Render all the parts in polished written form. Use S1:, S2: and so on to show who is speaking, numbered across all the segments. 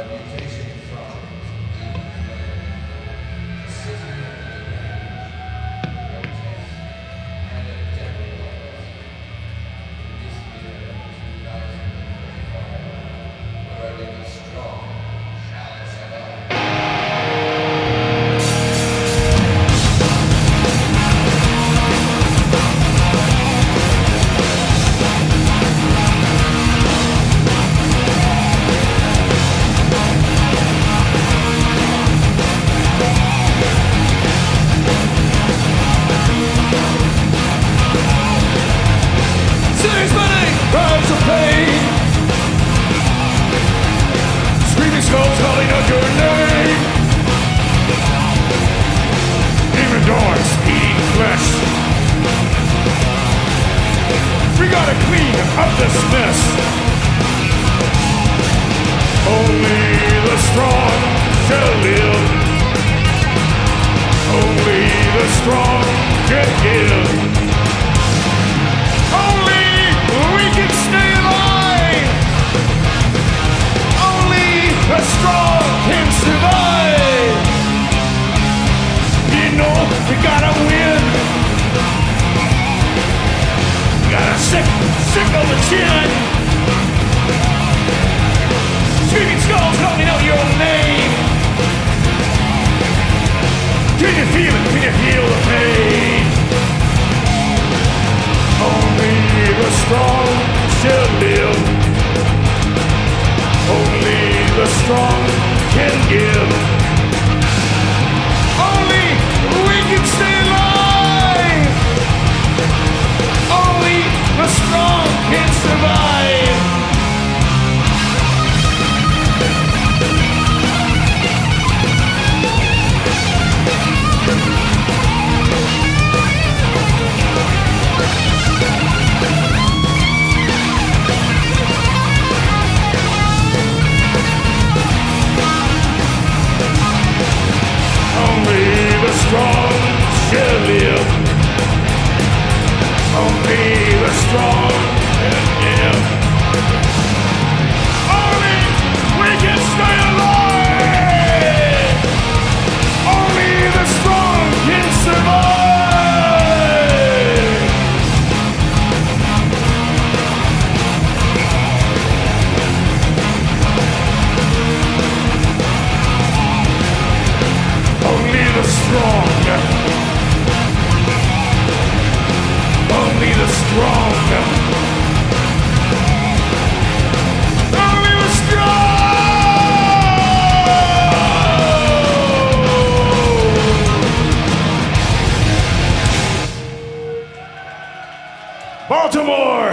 S1: Baltimore!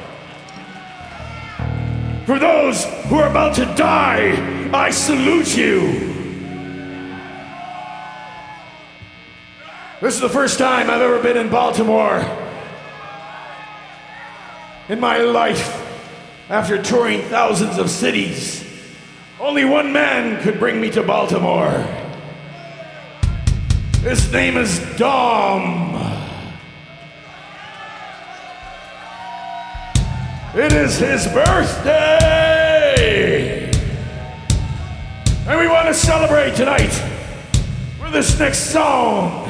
S1: For those who are about to die, I salute you! This is the first time I've ever been in Baltimore in my life. After touring thousands of cities, only one man could bring me to Baltimore. His name is Dom. It is his birthday! And we want to celebrate tonight with this next song.